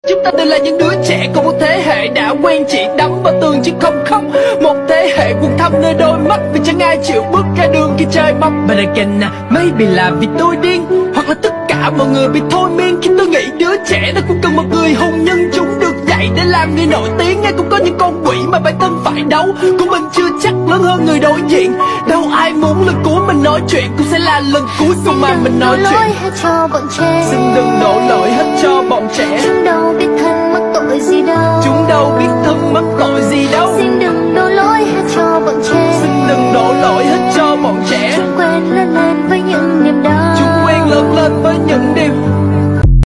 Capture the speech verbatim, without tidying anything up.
Chúng ta đều là những đứa trẻ, còn một thế hệ đã quen chỉ đắm vào tường chứ không khóc. Một thế hệ buồn thăm nơi đôi mắt vì chẳng ai chịu bước ra đường khi trời mong. But again, maybe là vì tôi điên, hoặc là tất cả mọi người bị thôi miên khi tôi nghĩ đứa trẻ nó cũng cần một người hùng nhân. Chúng được dạy để làm người nổi tiếng, ai cũng có những con quỷ mà bản thân phải đấu. Của mình chưa chắc lớn hơn người đối diện, đâu ai muốn lần cuối mình nói chuyện cũng sẽ là lần cuối cùng mà mình nói chuyện. Xin đừng đổ lỗi hết cho bọn trẻ, chúng đâu biết thân mắc tội gì đâu. Chúng đâu biết